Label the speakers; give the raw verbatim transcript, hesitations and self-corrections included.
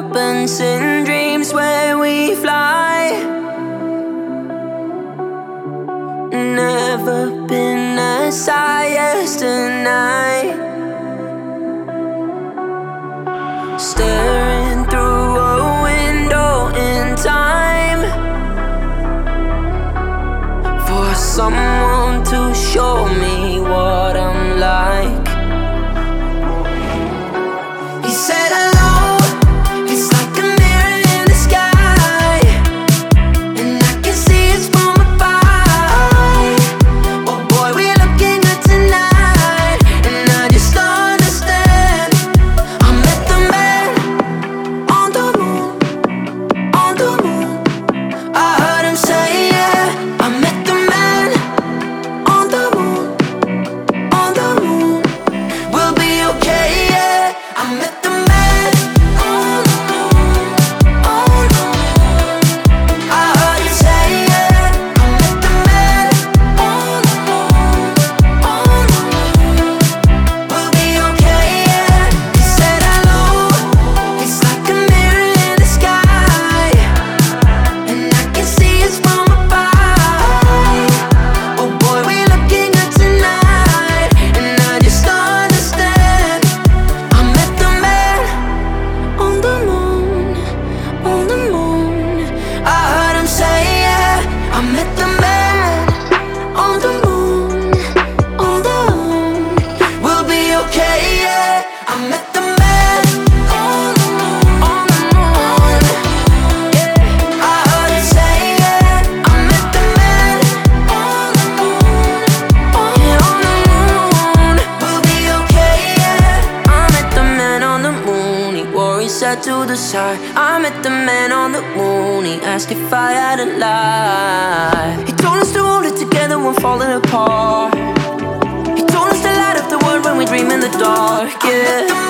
Speaker 1: happens in dreams where we fly. Never been as high as tonight. Staring through a window in time for someone to show me what I'm like. He said hello, it's like a mirror in the sky, and I can see it's from above. Oh boy, we're looking good tonight, and I just don't understand. I met the man on the moon, on the moon. I heard him say yeah. I met the man on the moon, on the moon. We'll be okay, yeah. I met the man on the moon, on the moon. I heard you say yeah. I met the man on the moon, on the moon. We'll be okay, yeah. He said hello, it's like a mirror in the sky, and I can see it's from above. Oh boy, we're looking good tonight, and I just don't understand. I met the man on the moon, on the moon. I heard him say yeah. I met the man on the moon, on the moon. We'll be okay, yeah. I met the man on the moon, on the moon. Yeah, I heard him say yeah. I met the man on the moon, on, yeah, on the moon. We'll be okay, yeah. I met the man on the moon. He wore his hat to the side. I met the man on the moon. He asked if I had a life. He told us to hold it together when falling apart. He told us to light up the world when we dream in the dark, yeah.